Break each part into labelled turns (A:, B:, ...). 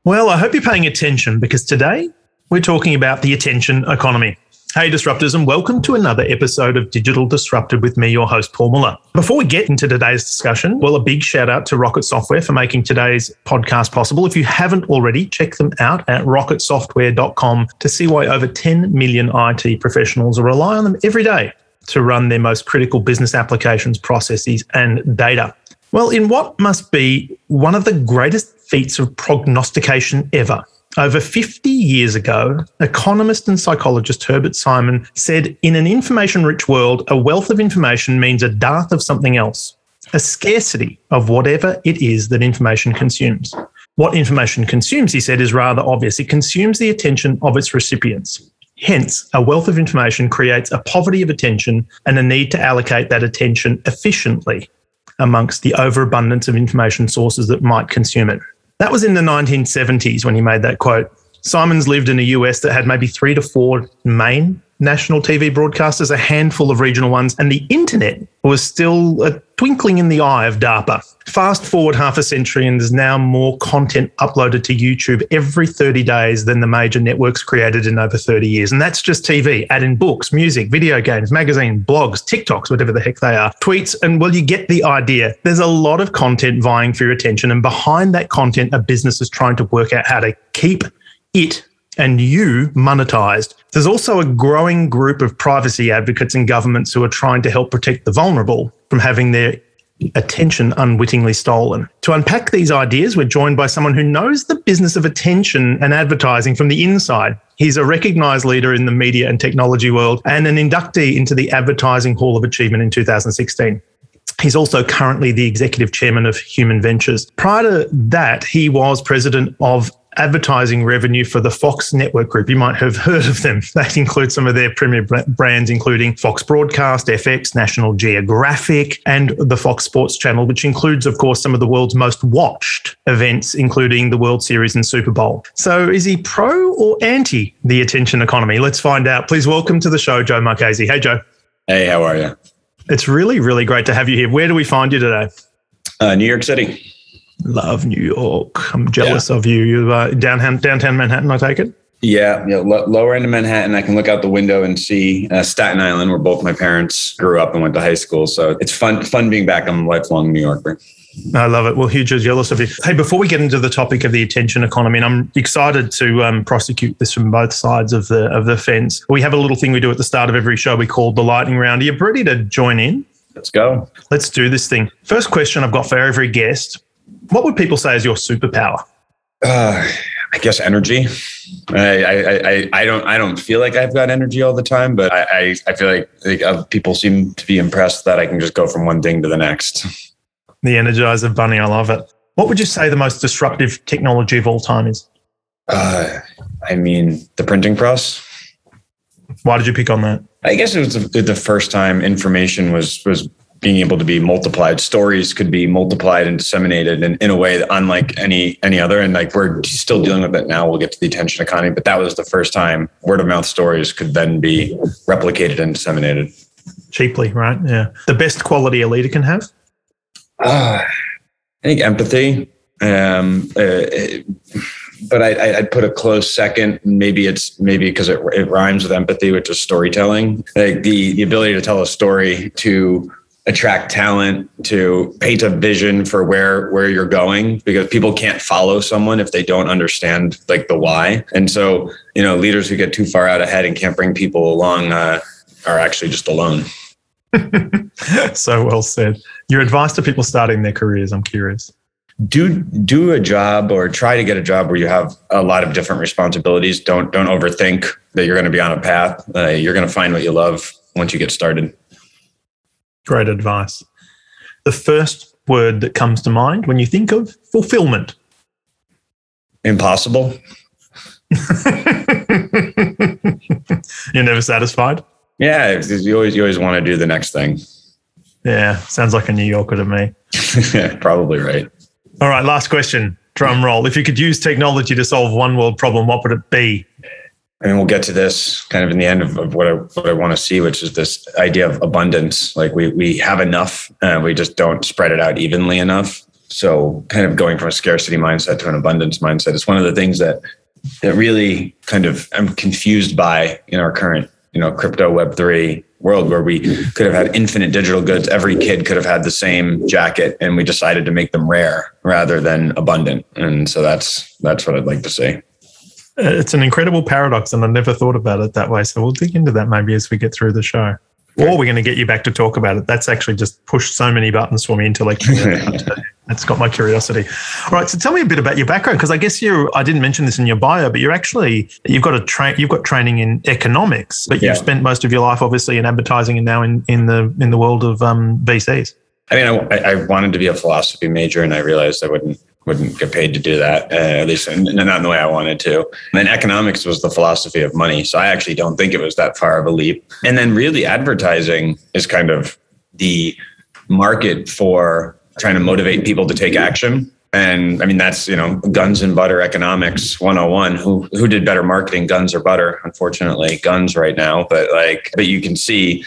A: Well, I hope you're paying attention because today we're talking about the attention economy. Hey, Disruptors, and welcome to another episode of Digital Disrupted with me, your host, Paul Muller. Before we get into today's discussion, well, a big shout out to Rocket Software for making today's podcast possible. If you haven't already, check them out at rocketsoftware.com to see why over 10 million IT professionals rely on them every day to run their most critical business applications, processes, and data. Well, in what must be one of the greatest feats of prognostication ever, over 50 years ago, economist and psychologist Herbert Simon said, in an information-rich world, a wealth of information means a dearth of something else, a scarcity of whatever it is that information consumes. What information consumes, he said, is rather obvious. It consumes the attention of its recipients. Hence, a wealth of information creates a poverty of attention and a need to allocate that attention efficiently amongst the overabundance of information sources that might consume it. That was in the 1970s when he made that quote. Simon's lived in a US that had maybe 3 to 4 main national TV broadcasters, a handful of regional ones, and the internet was still a twinkling in the eye of DARPA. Fast forward half a century and there's now more content uploaded to YouTube every 30 days than the major networks created in over 30 years. And that's just TV, add in books, music, video games, magazines, blogs, TikToks, whatever the heck they are, tweets, and well, you get the idea. There's a lot of content vying for your attention, and behind that content, a business is trying to work out how to keep it and you monetized. There's also a growing group of privacy advocates and governments who are trying to help protect the vulnerable from having their attention unwittingly stolen. To unpack these ideas, we're joined by someone who knows the business of attention and advertising from the inside. He's a recognized leader in the media and technology world and an inductee into the Advertising Hall of Achievement in 2016. He's also currently the executive chairman of Human Ventures. Prior to that, he was president of advertising revenue for the Fox Network Group. You might have heard of them. That includes some of their premier brands, including Fox Broadcast, FX, National Geographic, and the Fox Sports Channel, which includes, of course, some of the world's most watched events, including the World Series and Super Bowl. So is he pro or anti the attention economy? Let's find out. Please welcome to the show, Joe Marchese. Hey, Joe.
B: Hey, how are you?
A: It's really, really great to have you here. Where do we find you today?
B: New York City.
A: Love New York. I'm jealous of you. You're downtown Manhattan, I take it?
B: Yeah, lower end of Manhattan. I can look out the window and see Staten Island, where both my parents grew up and went to high school. So it's fun being back. I'm a lifelong New Yorker.
A: I love it. Well, hugely jealous of you. Hey, before we get into the topic of the attention economy, and I'm excited to prosecute this from both sides of the fence, we have a little thing we do at the start of every show we call the lightning round. Are you ready to join in?
B: Let's go.
A: Let's do this thing. First question I've got for every guest. What would people say is your superpower?
B: I guess energy. I don't feel like I've got energy all the time, but I feel like people seem to be impressed that I can just go from one thing to the next.
A: The Energizer Bunny. I love it. What would you say the most disruptive technology of all time is?
B: The printing press.
A: Why did you pick on that?
B: I guess it was the first time information was being able to be multiplied. Stories could be multiplied and disseminated in a way that unlike any other. And like we're still dealing with it now. We'll get to the attention economy, but that was the first time word of mouth stories could then be replicated and disseminated.
A: Cheaply, right? Yeah. The best quality a leader can have?
B: I think empathy. But I'd put a close second. Maybe because it rhymes with empathy, which is storytelling. Like the ability to tell a story, to attract talent, to paint a vision for where you're going, because people can't follow someone if they don't understand like the why. And so, leaders who get too far out ahead and can't bring people along are actually just alone.
A: So well said. Your advice to people starting their careers, I'm curious.
B: Do a job or try to get a job where you have a lot of different responsibilities. Don't overthink that you're going to be on a path. You're going to find what you love once you get started.
A: Great advice. The first word that comes to mind when you think of fulfillment?
B: Impossible.
A: You're never satisfied?
B: Yeah, you always want to do the next thing.
A: Yeah, sounds like a New Yorker to me.
B: Probably right.
A: All right, last question. Drum roll. If you could use technology to solve one world problem, what would it be?
B: And we'll get to this kind of in the end of what I want to see, which is this idea of abundance. Like we have enough, we just don't spread it out evenly enough. So kind of going from a scarcity mindset to an abundance mindset is one of the things that really kind of I'm confused by in our current, crypto Web3 world, where we could have had infinite digital goods. Every kid could have had the same jacket, and we decided to make them rare rather than abundant. And so that's what I'd like to see.
A: It's an incredible paradox, and I never thought about it that way. So we'll dig into that maybe as we get through the show. Or we're going to get you back to talk about it. That's actually just pushed so many buttons for me intellectually. That's got my curiosity. All right, so tell me a bit about your background, because I guess I didn't mention this in your bio, but you've got training in economics, but you've spent most of your life obviously in advertising and now in the world of VCs.
B: I mean, I wanted to be a philosophy major, and I realized I wouldn't get paid to do that, at least not in the way I wanted to. And then economics was the philosophy of money. So I actually don't think it was that far of a leap. And then really advertising is kind of the market for trying to motivate people to take action. And I mean, that's, guns and butter economics 101. Who did better marketing, guns or butter? Unfortunately, guns right now. But you can see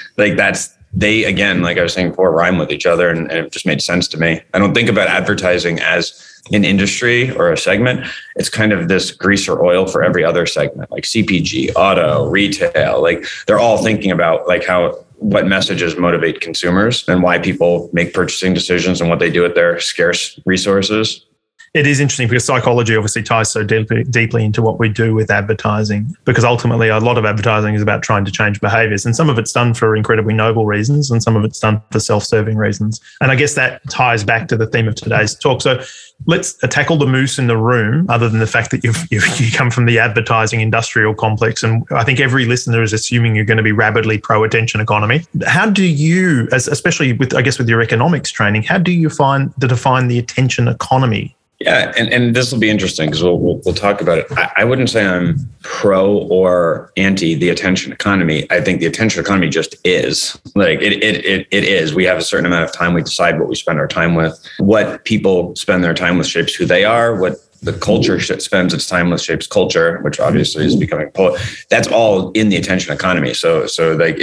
B: they, again, like I was saying before, rhyme with each other, and it just made sense to me. I don't think about advertising as an industry or a segment. It's kind of this grease or oil for every other segment, like CPG, auto, retail. Like they're all thinking about what messages motivate consumers and why people make purchasing decisions and what they do with their scarce resources.
A: It is interesting because psychology obviously ties so deeply into what we do with advertising, because ultimately a lot of advertising is about trying to change behaviors, and some of it's done for incredibly noble reasons and some of it's done for self-serving reasons. And I guess that ties back to the theme of today's talk. So let's tackle the moose in the room, other than the fact that you come from the advertising industrial complex. And I think every listener is assuming you're going to be rabidly pro-attention economy. How do you, especially with your economics training, how do you define the attention economy?
B: Yeah, and this will be interesting because we'll talk about it. I wouldn't say I'm pro or anti the attention economy. I think the attention economy just is. Like it is. We have a certain amount of time. We decide what we spend our time with. What people spend their time with shapes who they are. What the culture spends its time with shapes culture, which obviously is becoming that's all in the attention economy. So like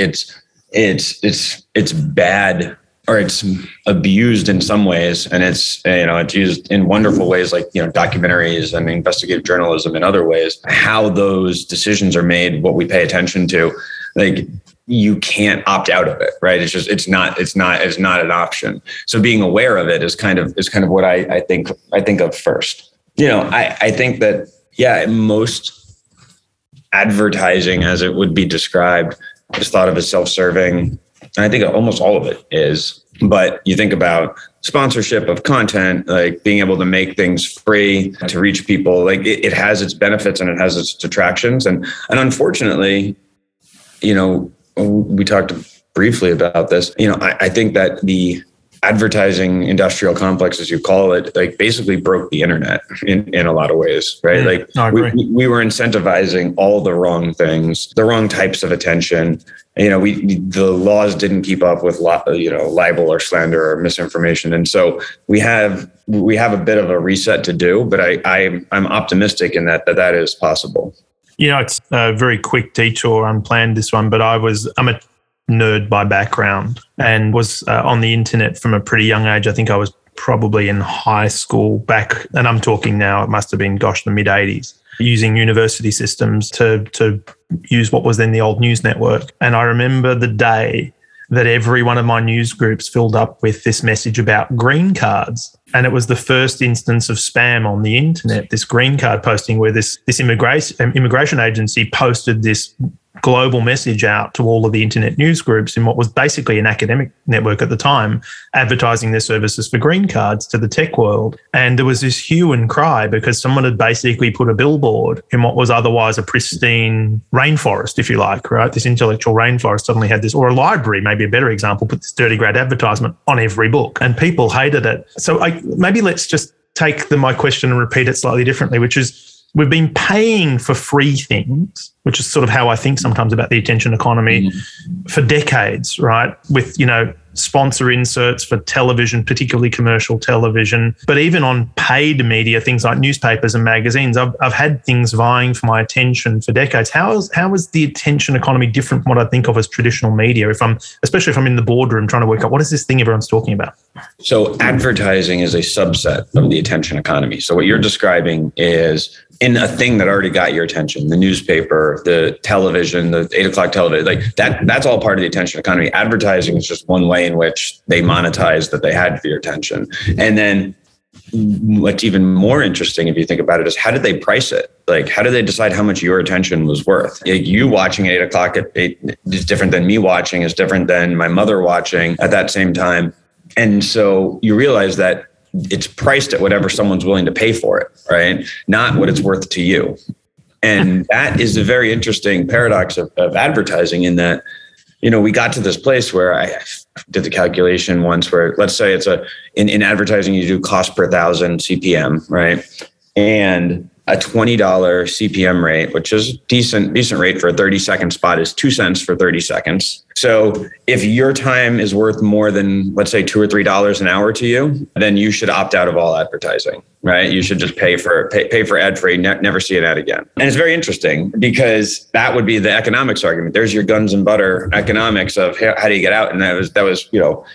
B: it's bad, or it's abused in some ways, and it's used in wonderful ways, like documentaries and investigative journalism in other ways. How those decisions are made, what we pay attention to, like you can't opt out of it, right? It's not an option. So being aware of it is kind of what I think of first. I think that most advertising, as it would be described, is thought of as self-serving. And I think almost all of it is. But you think about sponsorship of content, like being able to make things free to reach people, like it has its benefits and it has its detractions. And unfortunately, we talked briefly about this. I think that the advertising industrial complex, as you call it, like basically broke the internet in a lot of ways, right? We were incentivizing all the wrong things, the wrong types of attention. The laws didn't keep up with libel or slander or misinformation, and so we have a bit of a reset to do. But I'm optimistic in that is possible.
A: It's a very quick detour, unplanned this one, but I'm a nerd by background and was on the internet from a pretty young age. I think I was probably in high school back, and I'm talking now, it must have been, the mid 80s, using university systems to use what was then the old news network. And I remember the day that every one of my news groups filled up with this message about green cards. And it was the first instance of spam on the internet, this green card posting, where this immigration agency posted this global message out to all of the internet news groups in what was basically an academic network at the time, advertising their services for green cards to the tech world. And there was this hue and cry because someone had basically put a billboard in what was otherwise a pristine rainforest, if you like, right? This intellectual rainforest suddenly had this, or a library, maybe a better example, put this dirty grad advertisement on every book, and people hated it. So maybe let's just take my question and repeat it slightly differently, which is, we've been paying for free things, which is sort of how I think sometimes about the attention economy for decades, right? With, sponsor inserts for television, particularly commercial television, but even on paid media, things like newspapers and magazines, I've had things vying for my attention for decades. How is the attention economy different from what I think of as traditional media? Especially if I'm in the boardroom trying to work out what is this thing everyone's talking about?
B: So advertising is a subset of the attention economy. So what you're describing is in a thing that already got your attention, the newspaper, the television, the 8 o'clock television, like that's all part of the attention economy. Advertising is just one way in which they monetize that they had for your attention. And then what's even more interesting, if you think about it, is how did they price it? Like, how did they decide how much your attention was worth? Like, you watching at 8 o'clock at 8 is different than me watching, is different than my mother watching at that same time. And so you realize that it's priced at whatever someone's willing to pay for it, right? Not what it's worth to you. And that is a very interesting paradox of advertising, in that, we got to this place where I did the calculation once where, let's say it's in advertising, you do cost per thousand CPM, right? And a $20 CPM rate, which is decent rate for a 30-second spot, is 2 cents for 30 seconds. So if your time is worth more than, let's say, $2 or $3 an hour to you, then you should opt out of all advertising, right? You should just pay for ad free, never see an ad again. And it's very interesting because that would be the economics argument. There's your guns and butter economics of how do you get out? And that was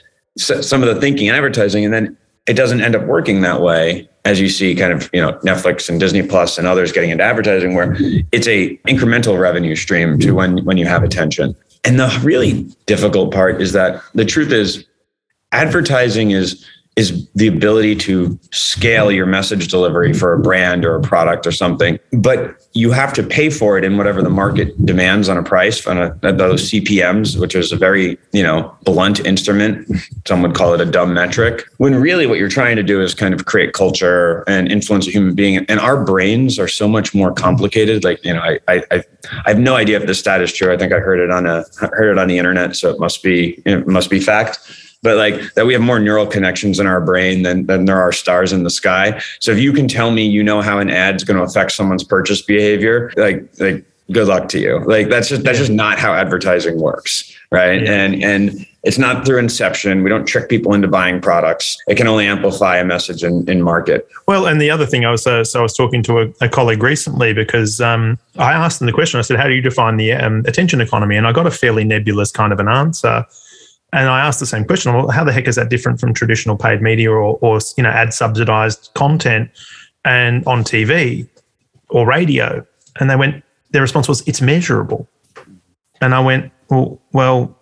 B: some of the thinking in advertising. And then it doesn't end up working that way, as you see kind of, Netflix and Disney Plus and others getting into advertising, where it's a incremental revenue stream to when you have attention. And the really difficult part is that the truth is advertising is the ability to scale your message delivery for a brand or a product or something, but you have to pay for it in whatever the market demands on a price, on those CPMs, which is a very, blunt instrument. Some would call it a dumb metric, when really what you're trying to do is kind of create culture and influence a human being. And our brains are so much more complicated. Like, I have no idea if this stat is true. I think I heard it on the internet, so it must be fact. But like that we have more neural connections in our brain than there are stars in the sky. So if you can tell me, how an ad's going to affect someone's purchase behavior, like good luck to you. Like that's just not how advertising works, right? Yeah. And it's not through inception. We don't trick people into buying products. It can only amplify a message in market.
A: Well, and the other thing I was talking to a colleague recently because I asked them the question. I said, "How do you define the attention economy?" And I got a fairly nebulous kind of an answer. And I asked the same question, well, how the heck is that different from traditional paid media or ad subsidized content and on TV or radio? And their response was, it's measurable. And I went, well,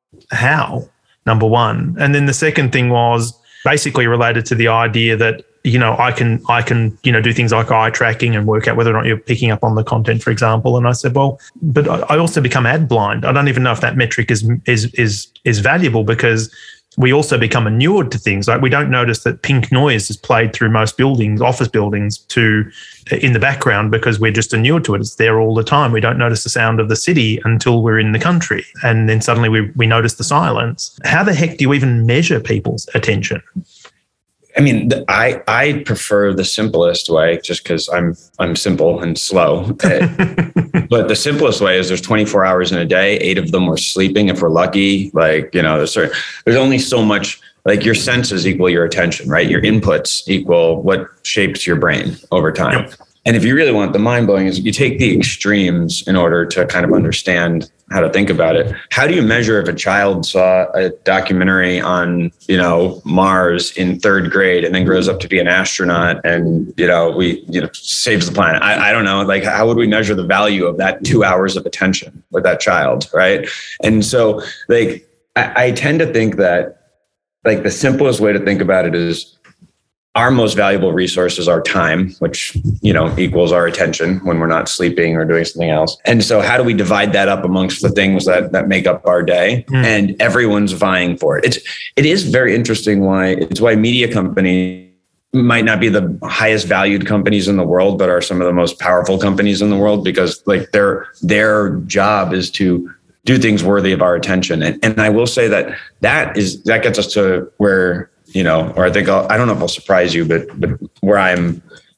A: how? Number one. And then the second thing was basically related to the idea that, I can do things like eye tracking and work out whether or not you're picking up on the content, for example. And I said, well, but I also become ad blind. I don't even know if that metric is valuable because we also become inured to things. Like we don't notice that pink noise is played through most buildings, office buildings, in the background because we're just inured to it. It's there all the time. We don't notice the sound of the city until we're in the country. And then suddenly we notice the silence. How the heck do you even measure people's attention?
B: I mean, I prefer the simplest way just because I'm simple and slow. But the simplest way is there's 24 hours in a day, 8 of them we're sleeping if we're lucky. Like, there's only so much, like your senses equal your attention, right? Your inputs equal what shapes your brain over time. Yep. And if you really want the mind blowing is you take the extremes in order to kind of understand how to think about it. How do you measure if a child saw a documentary on, Mars in 3rd grade and then grows up to be an astronaut and, saves the planet? I don't know. Like, how would we measure the value of that 2 hours of attention with that child? Right. And so like, I tend to think that like the simplest way to think about it is our most valuable resource is our time, which, equals our attention when we're not sleeping or doing something else. And so how do we divide that up amongst the things that make up our day? And everyone's vying for it. It is very interesting why media companies might not be the highest valued companies in the world, but are some of the most powerful companies in the world, because like their job is to do things worthy of our attention. And I will say that gets us to where, or I think I don't know if I'll surprise you, but where I'm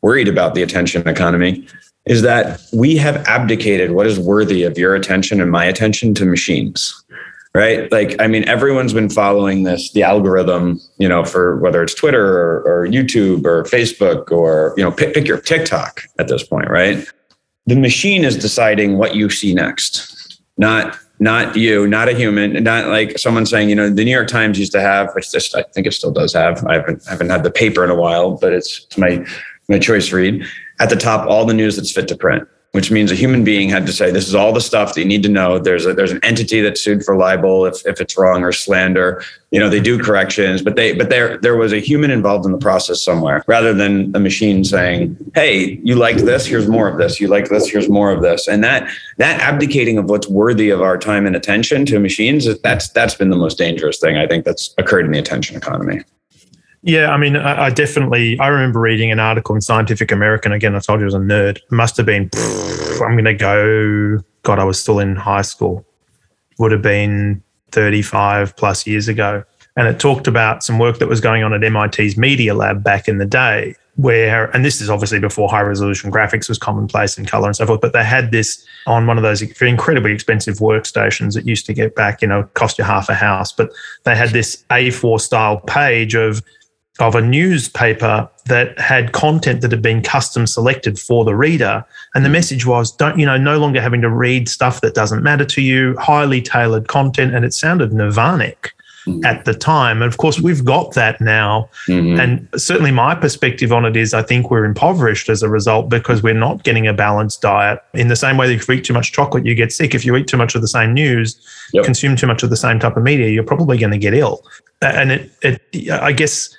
B: worried about the attention economy is that we have abdicated what is worthy of your attention and my attention to machines, right? Like, I mean, everyone's been following the algorithm, for whether it's Twitter or YouTube or Facebook or, pick your TikTok at this point, right? The machine is deciding what you see next, not you, not a human, not like someone saying, the New York Times used to have, which I think it still does have. I haven't had the paper in a while, but it's my choice read. At the top, all the news that's fit to print, which means a human being had to say, this is all the stuff that you need to know. There's an entity that's sued for libel if it's wrong or slander. They do corrections, but there was a human involved in the process somewhere, rather than a machine saying, hey, you liked this, here's more of this. You like this, here's more of this. And that abdicating of what's worthy of our time and attention to machines, that's been the most dangerous thing I think that's occurred in the attention economy.
A: Yeah, I mean, I remember reading an article in Scientific American. Again, I told you I was a nerd. It must have been, I'm going to go, God, I was still in high school. Would have been 35 plus years ago. And it talked about some work that was going on at MIT's Media Lab back in the day and this is obviously before high resolution graphics was commonplace in color and so forth, but they had this on one of those incredibly expensive workstations that used to get back, cost you half a house. But they had this A4 style page of a newspaper that had content that had been custom selected for the reader. And the message was, no longer having to read stuff that doesn't matter to you, highly tailored content. And it sounded nirvanic at the time. And of course, we've got that now. Mm-hmm. And certainly my perspective on it is I think we're impoverished as a result because we're not getting a balanced diet. In the same way that if you eat too much chocolate, you get sick. If you eat too much of the same news, consume too much of the same type of media, you're probably going to get ill. And I guess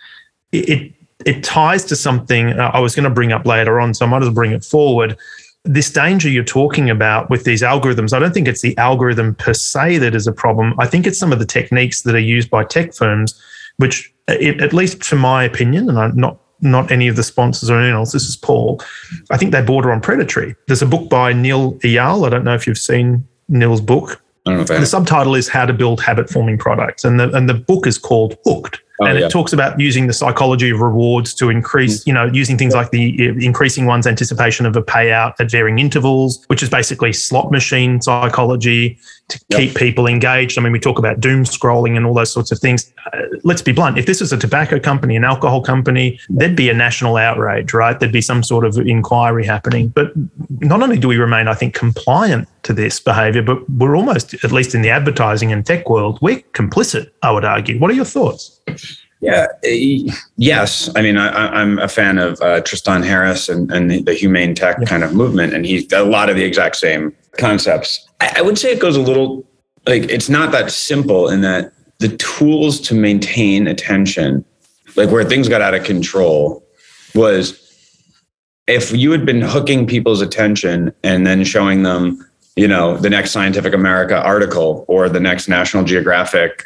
A: it ties to something I was going to bring up later on, so I might as well bring it forward. This danger you're talking about with these algorithms, I don't think it's the algorithm per se that is a problem. I think it's some of the techniques that are used by tech firms, which, at least for my opinion, and I'm not any of the sponsors or anyone else, this is Paul, I think they border on predatory. There's a book by Neil Eyal. I don't know if you've seen Neil's book.
B: I don't know if I have.
A: The subtitle is How to Build Habit-Forming Products, and the book is called Hooked. It talks about using the psychology of rewards to increase, using things like the increasing one's anticipation of a payout at varying intervals, which is basically slot machine psychology to keep people engaged. I mean, we talk about doom scrolling and all those sorts of things. Let's be blunt. If this was a tobacco company, an alcohol company, there'd be a national outrage, right? There'd be some sort of inquiry happening. But not only do we remain, I think, compliant to this behavior, but we're almost, at least in the advertising and tech world, we're complicit, I would argue. What are your thoughts?
B: Yeah. Yes. I mean, I'm a fan of Tristan Harris and the humane tech kind of movement, and he's got a lot of the exact same concepts. I would say it goes a little, like, it's not that simple in that the tools to maintain attention, like where things got out of control, was if you had been hooking people's attention and then showing them, the next Scientific America article or the next National Geographic,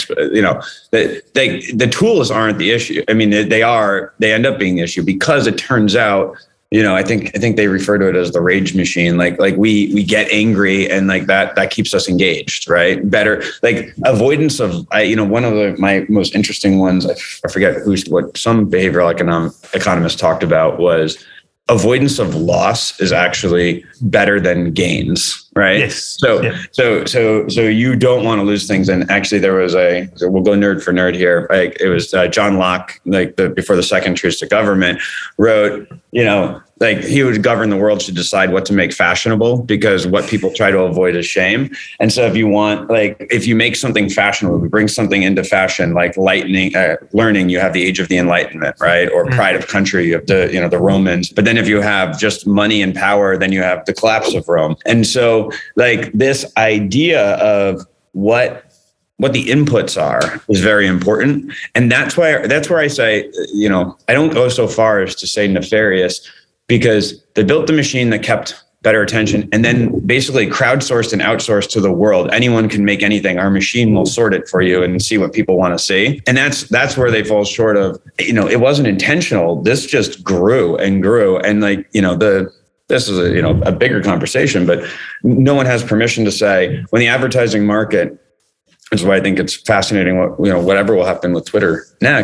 B: the tools aren't the issue. I mean, they end up being the issue because it turns out, I think they refer to it as the rage machine. Like we get angry and like that keeps us engaged, right? Better, like avoidance of, one of my most interesting ones, I forget what some behavioral economists talked about was avoidance of loss is actually better than gains, right?
A: Yes.
B: So you don't want to lose things. And actually there was we'll go nerd for nerd here. Like it was John Locke, before the second Truce to Government, wrote, like he would govern the world should decide what to make fashionable, because what people try to avoid is shame. And so if you make something fashionable, we bring something into fashion, like learning, you have the Age of the Enlightenment, right? Or Pride of Country, you have the Romans. But then if you have just money and power, then you have the collapse of Rome. And so like this idea of what the inputs are is very important. And that's where I say, I don't go so far as to say nefarious, because they built the machine that kept better attention and then basically crowdsourced and outsourced to the world. Anyone can make anything. Our machine will sort it for you and see what people want to see. And that's where they fall short of, it wasn't intentional. This just grew and grew. And this is a bigger conversation, but no one has permission to say when the advertising market, which is why I think it's fascinating whatever will happen with Twitter next.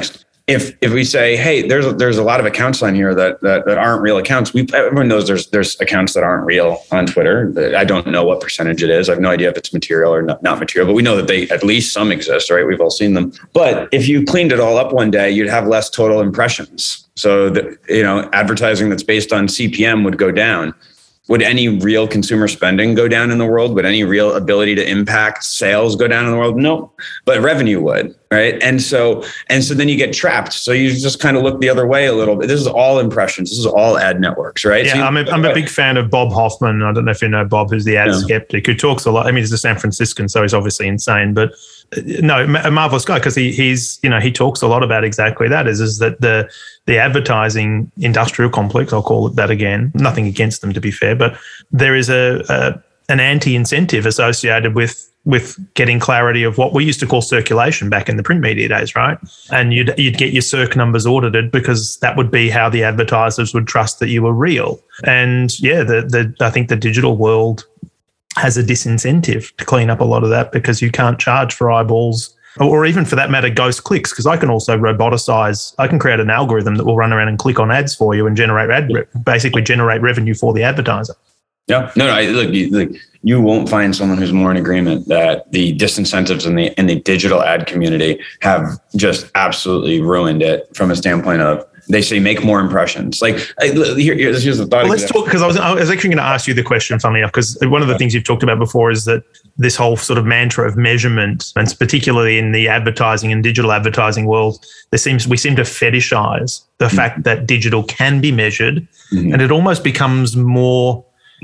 B: if we say, hey, there's a lot of accounts on here that aren't real accounts. Everyone knows there's accounts that aren't real on Twitter. I don't know what percentage it is. I have no idea if it's material or not material, but we know that they at least some exist, right? We've all seen them. But if you cleaned it all up one day, you'd have less total impressions. So advertising that's based on CPM would go down. Would any real consumer spending go down in the world? Would any real ability to impact sales go down in the world? No, but revenue would, right? And so then you get trapped. So you just kind of look the other way a little bit. This is all impressions. This is all ad networks, right?
A: Yeah,
B: so
A: I'm a big fan of Bob Hoffman. I don't know if you know Bob, who's the ad skeptic, who talks a lot. I mean, he's a San Franciscan, so he's obviously insane, but no, a marvelous guy, because he talks a lot about exactly that. Is that the advertising industrial complex, I'll call it that again. Nothing against them, to be fair, but there is an anti-incentive associated with getting clarity of what we used to call circulation back in the print media days, right? And you'd get your circ numbers audited because that would be how the advertisers would trust that you were real. And yeah, I think the digital world has a disincentive to clean up a lot of that, because you can't charge for eyeballs, or even for that matter, ghost clicks, because I can also I can create an algorithm that will run around and click on ads for you and basically generate revenue for the advertiser.
B: Yeah, look, you won't find someone who's more in agreement that the disincentives in the digital ad community have just absolutely ruined it from a standpoint of, they say make more impressions. Like, here's the thought.
A: Well, let's talk, because I was actually going to ask you the question, funnily enough, because one of the things you've talked about before is that this whole sort of mantra of measurement, and particularly in the advertising and digital advertising world, we seem to fetishize the fact that digital can be measured, and it almost becomes more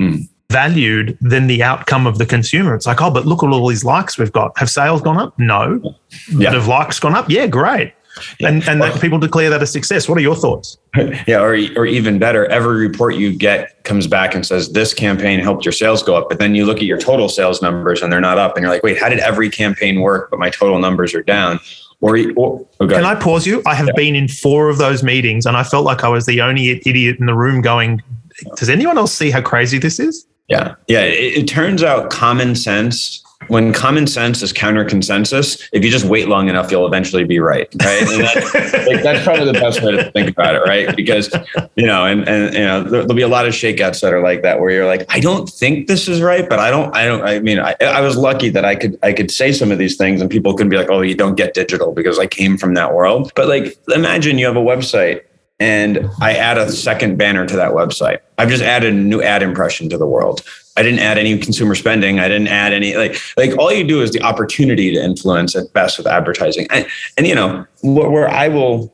A: valued than the outcome of the consumer. It's like, oh, but look at all these likes we've got. Have sales gone up? No. Yeah. But have likes gone up? Yeah, great. Yeah. And that people declare that a success. What are your thoughts?
B: Yeah, or even better, every report you get comes back and says this campaign helped your sales go up, but then you look at your total sales numbers and they're not up, and you're like, wait, how did every campaign work, but my total numbers are down? Okay.
A: Can I pause you? I have been in 4 of those meetings, and I felt like I was the only idiot in the room going, does anyone else see how crazy this is?
B: Yeah. It turns out when common sense is counter consensus, if you just wait long enough, you'll eventually be right. And that's probably the best way to think about it, right? Because, there'll be a lot of shakeouts that are like that, where you're like, I don't think this is right, but I was lucky that I could say some of these things and people could be like, oh, you don't get digital, because I came from that world. But like, imagine you have a website and I add a second banner to that website. I've just added a new ad impression to the world. I didn't add any consumer spending. I didn't add any, like all you do is the opportunity to influence at best with advertising. And where I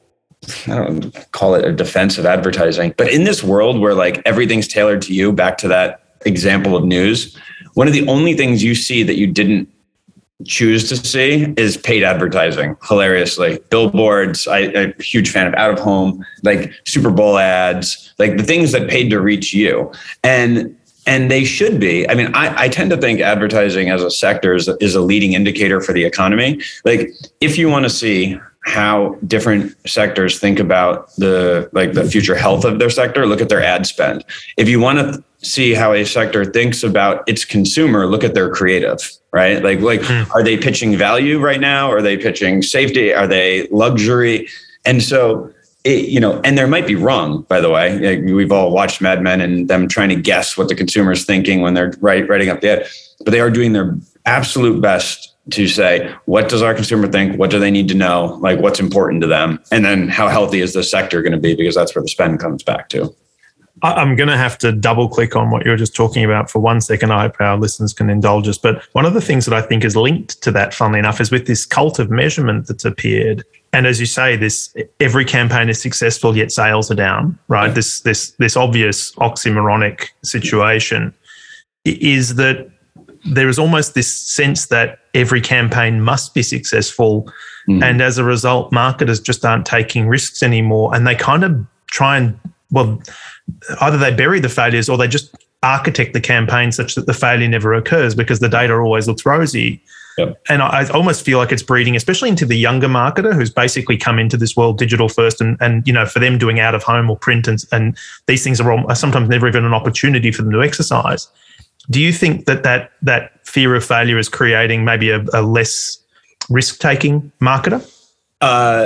B: don't call it a defense of advertising, but in this world where like everything's tailored to you, back to that example of news, one of the only things you see that you didn't choose to see is paid advertising. Hilariously, billboards. I'm a huge fan of out of home, like Super Bowl ads, like the things that paid to reach you. And they should be. I mean, I tend to think advertising as a sector is a leading indicator for the economy. Like, if you want to see how different sectors think about the future health of their sector, look at their ad spend. If you want to see how a sector thinks about its consumer, look at their creative, right? Are they pitching value right now? Are they pitching safety? Are they luxury? And so, and they might be wrong, by the way. We've all watched Mad Men and them trying to guess what the consumer's thinking when they're writing up the ad, but they are doing their absolute best to say, what does our consumer think? What do they need to know? Like, what's important to them? And then how healthy is the sector going to be? Because that's where the spend comes back to.
A: I'm going to have to double click on what you were just talking about for 1 second. I hope our listeners can indulge us. But one of the things that I think is linked to that, funnily enough, is with this cult of measurement that's appeared. And as you say, every campaign is successful, yet sales are down, right? This obvious oxymoronic situation is that there is almost this sense that every campaign must be successful. Mm. And as a result, marketers just aren't taking risks anymore. And they kind of try and, either they bury the failures or they just architect the campaign such that the failure never occurs because the data always looks rosy. Yep. And I almost feel like it's breeding, especially into the younger marketer who's basically come into this world digital first, and for them doing out of home or print and these things are sometimes never even an opportunity for them to exercise. Do you think that fear of failure is creating maybe a less risk-taking marketer?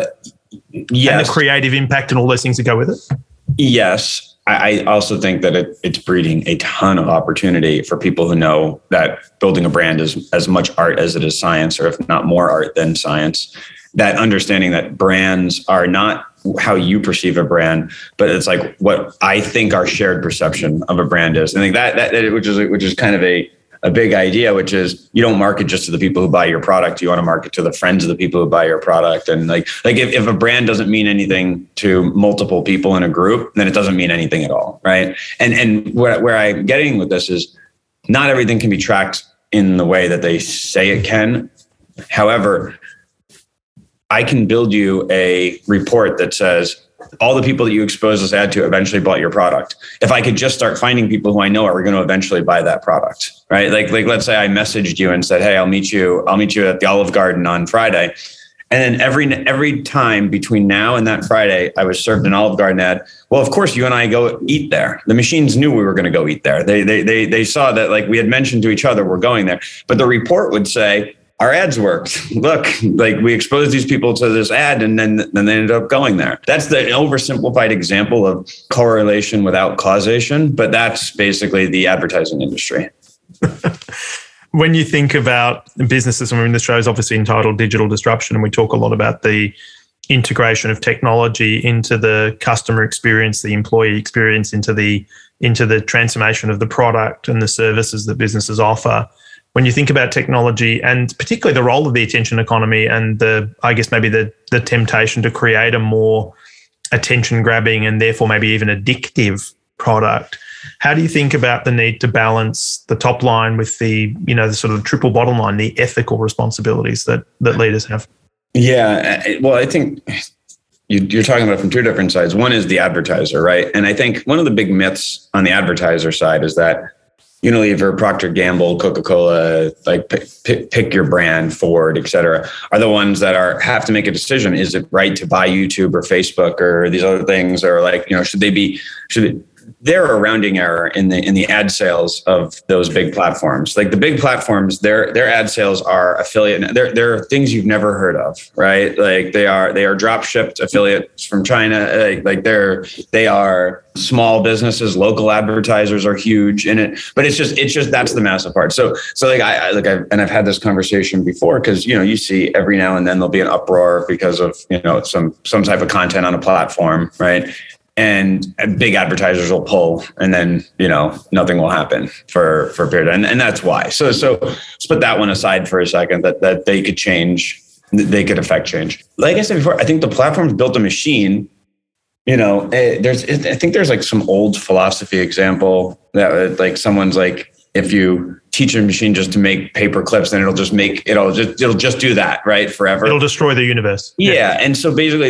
B: Yes.
A: And the creative impact and all those things that go with it?
B: Yes. I also think that it's breeding a ton of opportunity for people who know that building a brand is as much art as it is science, or if not more art than science. That understanding that brands are not how you perceive a brand, but it's like what I think our shared perception of a brand is. I think that which is kind of a big idea, which is you don't market just to the people who buy your product. You want to market to the friends of the people who buy your product. And like if a brand doesn't mean anything to multiple people in a group, then it doesn't mean anything at all, right? And where I'm getting with this is not everything can be tracked in the way that they say it can. However, I can build you a report that says all the people that you expose this ad to eventually bought your product. If I could just start finding people who I know are going to eventually buy that product, right? Like let's say I messaged you and said, "Hey, I'll meet you at the Olive Garden on Friday." And then every time between now and that Friday, I was served an Olive Garden ad. Well, of course, you and I go eat there. The machines knew we were going to go eat there. They saw that, like, we had mentioned to each other we're going there. But the report would say, our ads worked. Look, like we exposed these people to this ad and then they ended up going there. That's the oversimplified example of correlation without causation, but that's basically the advertising industry.
A: When you think about businesses, I mean, the show is obviously entitled Digital Disruption, and we talk a lot about the integration of technology into the customer experience, the employee experience, into the transformation of the product and the services that businesses offer. When you think about technology and particularly the role of the attention economy and the temptation to create a more attention grabbing and therefore maybe even addictive product, how do you think about the need to balance the top line with the sort of triple bottom line, the ethical responsibilities that leaders have? Yeah,
B: well, I think you're talking about it from two different sides. One is the advertiser, right? And I think one of the big myths on the advertiser side is that Unilever, Procter & Gamble, Coca-Cola, like pick your brand, Ford, et cetera, are the ones that have to make a decision. Is it right to buy YouTube or Facebook or these other things? Or like, they're a rounding error in the ad sales of those big platforms. Like the big platforms, their ad sales are affiliate. They're things you've never heard of, right? Like they are drop shipped affiliates from China. They are small businesses. Local advertisers are huge in it, but it's just that's the massive part. So I've had this conversation before because you see every now and then there'll be an uproar because of some type of content on a platform, right? And big advertisers will pull, and then nothing will happen for a period, and that's why. So let's put that one aside for a second. That they could change, they could affect change. Like I said before, I think the platforms built a machine. I think there's like some old philosophy example that like someone's like, if you teach a machine just to make paper clips, then it'll just do that, right, forever.
A: It'll destroy the universe.
B: Yeah, and so basically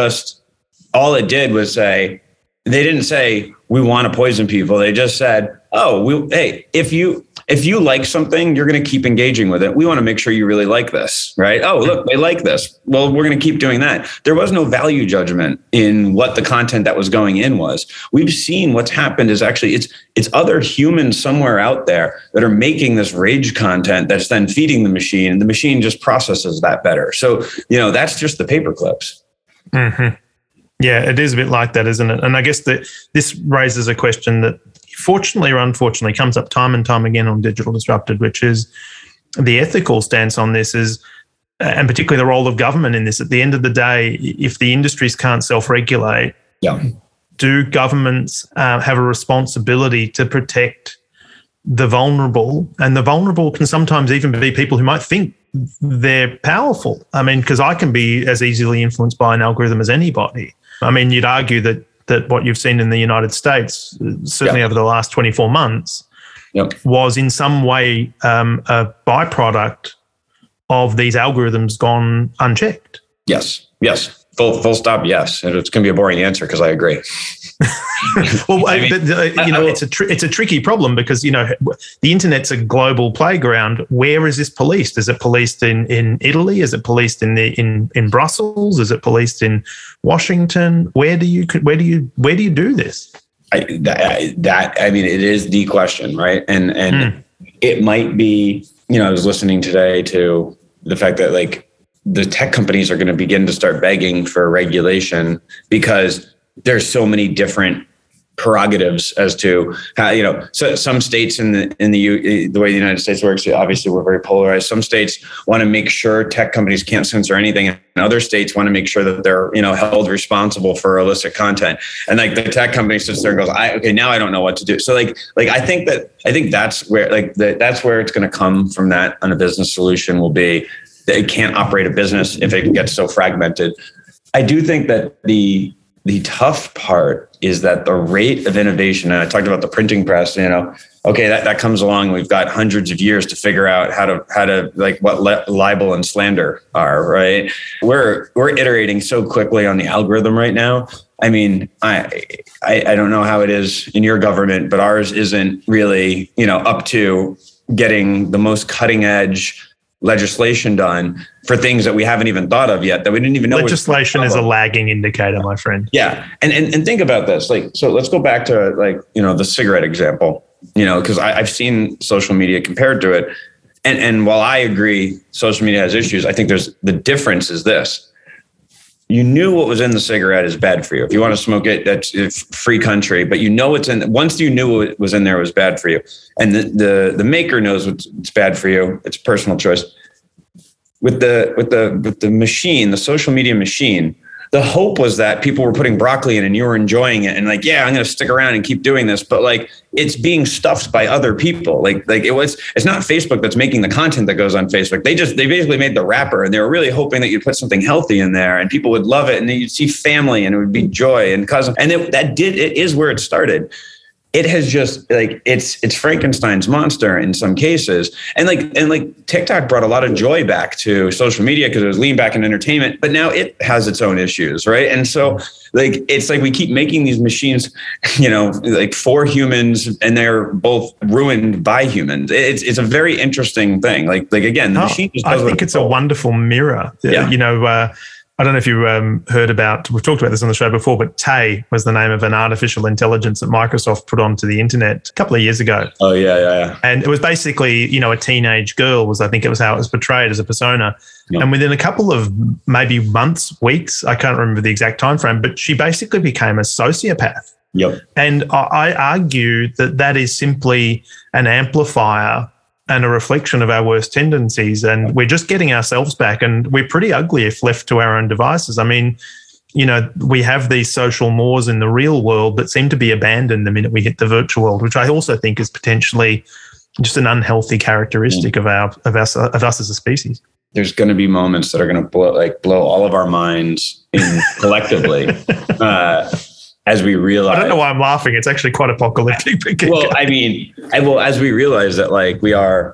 B: all it did was say, they didn't say we want to poison people. They just said, hey, if you like something, you're going to keep engaging with it. We want to make sure you really like this, right? Oh, look, they like this. Well, we're going to keep doing that. There was no value judgment in what the content that was going in was. We've seen what's happened is actually it's other humans somewhere out there that are making this rage content that's then feeding the machine, and the machine just processes that better. So, that's just the paper clips.
A: Mm-hmm. Yeah, it is a bit like that, isn't it? And I guess that this raises a question that fortunately or unfortunately comes up time and time again on Digital Disrupted, which is the ethical stance on this is, and particularly the role of government in this. At the end of the day, if the industries can't self-regulate, do governments have a responsibility to protect the vulnerable? And the vulnerable can sometimes even be people who might think they're powerful. I mean, because I can be as easily influenced by an algorithm as anybody. I mean, you'd argue that what you've seen in the United States, certainly over the last 24 months, was in some way a byproduct of these algorithms gone unchecked.
B: Yes. Full stop. Yes. And it's going to be a boring answer because I agree.
A: Well, it's a tricky problem because, the internet's a global playground. Where is this policed? Is it policed in Italy? Is it policed in Brussels? Is it policed in Washington? Where do you do this?
B: It is the question, right? And it might be, I was listening today to the fact that like the tech companies are going to begin to start begging for regulation because there's so many different prerogatives as to how, so some states in the way the United States works, obviously we're very polarized. Some states want to make sure tech companies can't censor anything, and other states want to make sure that they're, held responsible for illicit content. And like the tech company sits there and goes, okay, now I don't know what to do. So like I think that's where that's where it's going to come from. That on a business solution will be that it can't operate a business if it gets so fragmented. I do think that the tough part is that the rate of innovation, and I talked about the printing press, okay, that comes along. We've got hundreds of years to figure out how to like what libel and slander are, right? We're iterating so quickly on the algorithm right now. I mean, I don't know how it is in your government, but ours isn't really, up to getting the most cutting edge legislation done for things that we haven't even thought of yet, that we didn't even know.
A: Legislation is a lagging indicator, my friend.
B: Yeah. And think about this. So let's go back to the cigarette example, because I've seen social media compared to it. And while I agree social media has issues, I think the difference is this. You knew what was in the cigarette is bad for you. If you want to smoke it, that's a free country, but once you knew what was in there, it was bad for you. And the maker knows what's bad for you. It's a personal choice. With the machine, the social media machine, the hope was that people were putting broccoli in and you were enjoying it. And I'm going to stick around and keep doing this. But it's being stuffed by other people. It's not Facebook that's making the content that goes on Facebook. They basically made the wrapper, and they were really hoping that you'd put something healthy in there and people would love it. And then you'd see family and it would be joy and cousin. And it is where it started. It has just it's Frankenstein's monster in some cases. And TikTok brought a lot of joy back to social media because it was lean back in entertainment, but now it has its own issues. Right. And so it's we keep making these machines, for humans, and they're both ruined by humans. It's a very interesting thing. Again, the machine just does.
A: I think it's a wonderful mirror. Yeah. I don't know if you heard about, we've talked about this on the show before, but Tay was the name of an artificial intelligence that Microsoft put onto the internet a couple of years ago.
B: Oh, yeah.
A: And it was basically, a teenage girl I think it was how it was portrayed as a persona. Yep. And within a couple of maybe months, weeks, I can't remember the exact time frame, but she basically became a sociopath.
B: Yep.
A: And I argue that is simply an amplifier and a reflection of our worst tendencies. And we're just getting ourselves back, and we're pretty ugly if left to our own devices. I mean, we have these social mores in the real world that seem to be abandoned the minute we hit the virtual world, which I also think is potentially just an unhealthy characteristic of us as a species.
B: There's going to be moments that are going to blow all of our minds in collectively. As we realize,
A: I don't know why I'm laughing. It's actually quite apocalyptic.
B: Well, as we realize that, we are,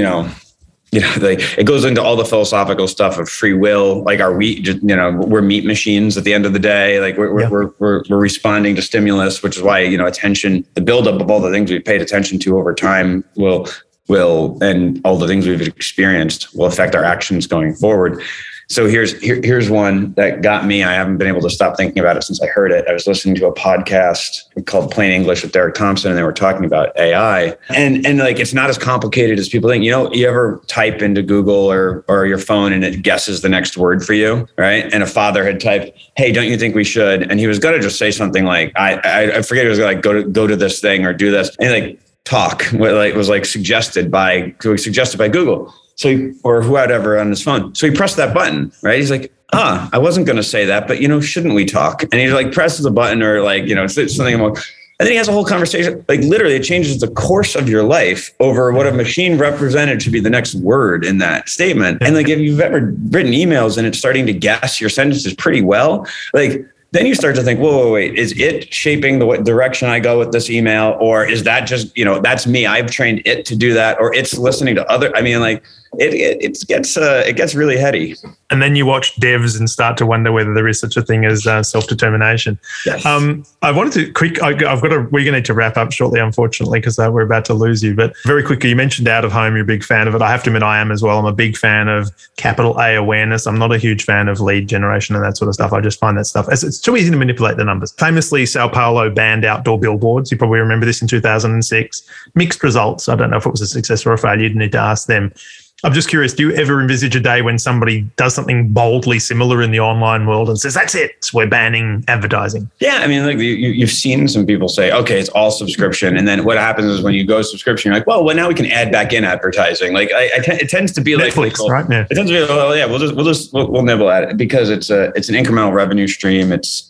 B: it goes into all the philosophical stuff of free will. Are we, we're meat machines at the end of the day. We're responding to stimulus, which is why, attention, the buildup of all the things we've paid attention to over time will, and all the things we've experienced will affect our actions going forward. So here's one that got me. I haven't been able to stop thinking about it since I heard it. I was listening to a podcast called Plain English with Derek Thompson, and they were talking about AI. And it's not as complicated as people think. You ever type into Google or your phone and it guesses the next word for you, right? And a father had typed, "Hey, don't you think we should?" And he was going to just say something like, I forget, it was go to this thing or do this. And talk was suggested by Google. So, or whoever on his phone. So he pressed that button, right? He's like, I wasn't going to say that, but shouldn't we talk? And he presses the button or something. And then he has a whole conversation. Literally, it changes the course of your life over what a machine represented should be the next word in that statement. And if you've ever written emails and it's starting to guess your sentences pretty well, then you start to think, whoa, wait, is it shaping the direction I go with this email? Or is that just, that's me. I've trained it to do that. Or it's listening to other, it gets really heady.
A: And then you watch devs and start to wonder whether there is such a thing as self-determination.
B: Yes.
A: I wanted to we're going to need to wrap up shortly, unfortunately, because we're about to lose you. But very quickly, you mentioned out of home, you're a big fan of it. I have to admit, I am as well. I'm a big fan of capital A awareness. I'm not a huge fan of lead generation and that sort of stuff. I just find that stuff, it's too easy to manipulate the numbers. Famously, Sao Paulo banned outdoor billboards. You probably remember this in 2006. Mixed results. I don't know if it was a success or a failure. You need to ask them. I'm just curious, do you ever envisage a day when somebody does something boldly similar in the online world and says, that's it, we're banning advertising?
B: Yeah, I mean, like you've seen some people say, okay, it's all subscription. And then what happens is when you go subscription, you're like, well, now we can add back in advertising. Like it tends to be
A: Netflix,
B: like Netflix,
A: right? Yeah.
B: It tends to be, well, yeah, we'll nibble at it because it's an incremental revenue stream. It's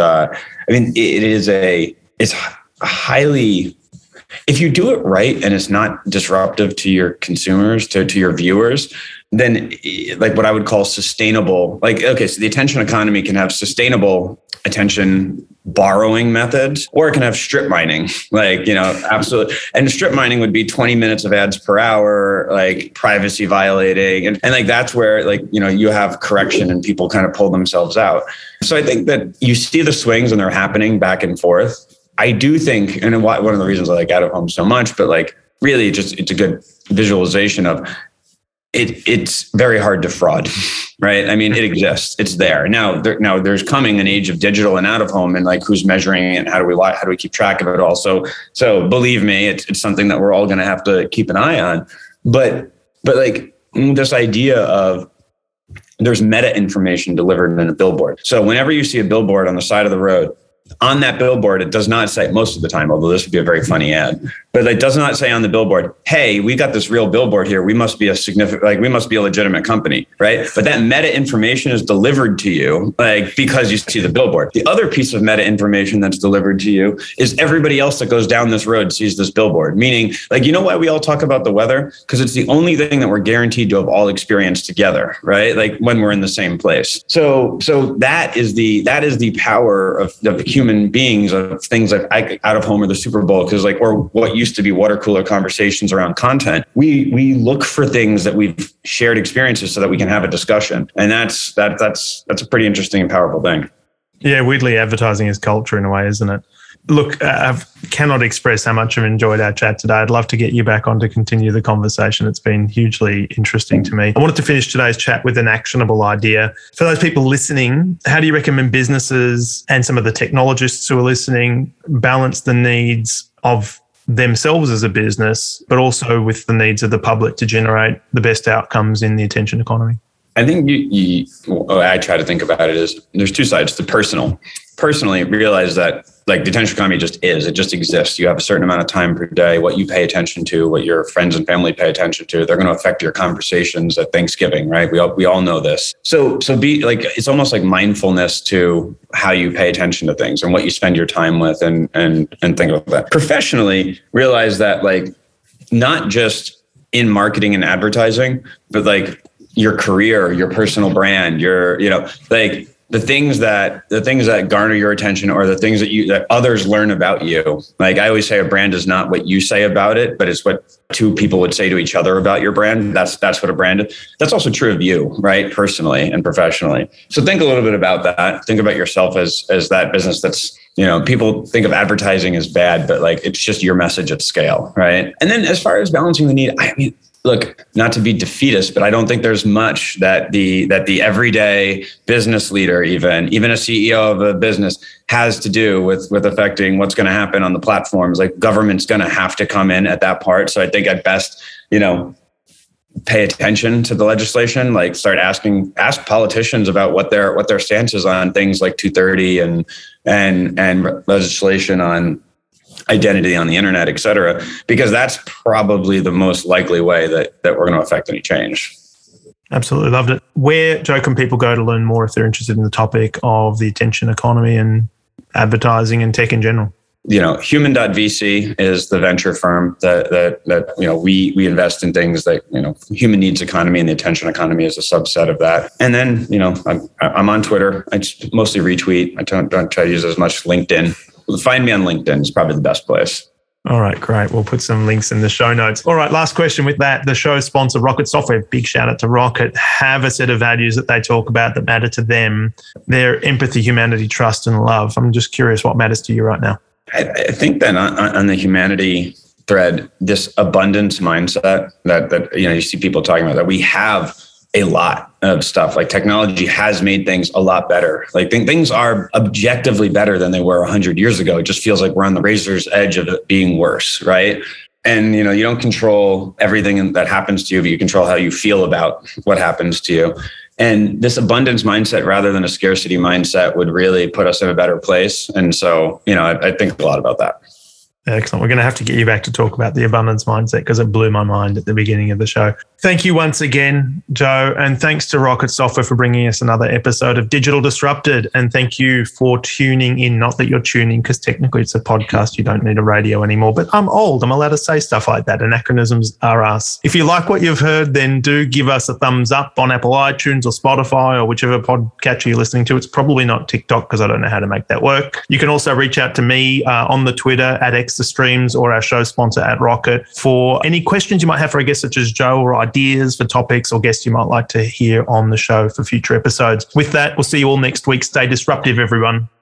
B: highly, if you do it right and it's not disruptive to your consumers, to your viewers, then like what I would call sustainable, like, okay, so the attention economy can have sustainable attention borrowing methods, or it can have strip mining, like, absolutely. And strip mining would be 20 minutes of ads per hour, like privacy violating. And like, that's where like, you have correction and people kind of pull themselves out. So I think that you see the swings and they're happening back and forth. I do think, and one of the reasons I like out of home so much, but like really it's a good visualization of it. It's very hard to fraud, right? I mean, it exists. It's there. Now there's coming an age of digital and out of home, and like who's measuring it and how do we keep track of it all? So believe me, it's something that we're all going to have to keep an eye on. But like this idea of there's meta information delivered in a billboard. So whenever you see a billboard on the side of the road, on that billboard, it does not say, most of the time, although this would be a very funny ad, but it does not say on the billboard, hey, we got this real billboard here. We must be we must be a legitimate company, right? But that meta information is delivered to you, like, because you see the billboard. The other piece of meta information that's delivered to you is everybody else that goes down this road sees this billboard. Meaning, like, you know why we all talk about the weather? Because it's the only thing that we're guaranteed to have all experienced together, right? Like when we're in the same place. So that is the power of human beings, of things like out of home or the Super Bowl, because like, or what used to be water cooler conversations around content. We look for things that we've shared experiences so that we can have a discussion. And that's a pretty interesting and powerful thing.
A: Yeah, weirdly, advertising is culture in a way, isn't it? Look, I cannot express how much I've enjoyed our chat today. I'd love to get you back on to continue the conversation. It's been hugely interesting to me. I wanted to finish today's chat with an actionable idea. For those people listening, how do you recommend businesses and some of the technologists who are listening balance the needs of themselves as a business, but also with the needs of the public to generate the best outcomes in the attention economy?
B: I think I try to think about it as there's two sides. The personally realize that like the attention economy it just exists. You have a certain amount of time per day. What you pay attention to, what your friends and family pay attention to, they're going to affect your conversations at Thanksgiving, right? We all know this. So be like, it's almost like mindfulness to how you pay attention to things and what you spend your time with and think about that. Professionally, realize that like not just in marketing and advertising, but like your career, your personal brand, like the things that garner your attention, or the things that others learn about you. Like I always say, a brand is not what you say about it, but it's what two people would say to each other about your brand. That's what a brand is. That's also true of you, right? Personally and professionally. So think a little bit about that. Think about yourself as that business that's, people think of advertising as bad, but like, it's just your message at scale, right? And then as far as balancing the need, I mean, look, not to be defeatist, but I don't think there's much that the everyday business leader, even a CEO of a business, has to do with affecting what's going to happen on the platforms. Like government's going to have to come in at that part. So I think at best, pay attention to the legislation. Like ask politicians about what their stance is on things like 230 and legislation on identity on the internet, et cetera, because that's probably the most likely way that we're going to affect any change.
A: Absolutely. Loved it. Where, Joe, can people go to learn more if they're interested in the topic of the attention economy and advertising and tech in general? Human.vc is the venture firm that we invest in things that, human needs economy, and the attention economy is a subset of that. And then, I'm on Twitter. I just mostly retweet. I don't try to use as much LinkedIn. Find me on LinkedIn. It's probably the best place. All right, great. We'll put some links in the show notes. All right, last question with that. The show sponsor, Rocket Software, big shout out to Rocket, have a set of values that they talk about that matter to them. They're empathy, humanity, trust, and love. I'm just curious what matters to you right now.
B: I think that on the humanity thread, this abundance mindset that you see people talking about, that we have a lot of stuff. Like technology has made things a lot better. Like things are objectively better than they were 100 years ago. It just feels like we're on the razor's edge of it being worse, right? And, you don't control everything that happens to you, but you control how you feel about what happens to you. And this abundance mindset rather than a scarcity mindset would really put us in a better place. And so, I think a lot about that.
A: Excellent. We're going to have to get you back to talk about the abundance mindset because it blew my mind at the beginning of the show. Thank you once again, Joe. And thanks to Rocket Software for bringing us another episode of Digital Disrupted. And thank you for tuning in. Not that you're tuning because technically it's a podcast. You don't need a radio anymore. But I'm old. I'm allowed to say stuff like that. Anachronisms are us. If you like what you've heard, then do give us a thumbs up on Apple iTunes or Spotify or whichever podcatcher you're listening to. It's probably not TikTok because I don't know how to make that work. You can also reach out to me on the Twitter at Extra Streams or our show sponsor at Rocket for any questions you might have for a guest such as Joe or ideas for topics or guests you might like to hear on the show for future episodes. With that, we'll see you all next week. Stay disruptive, everyone.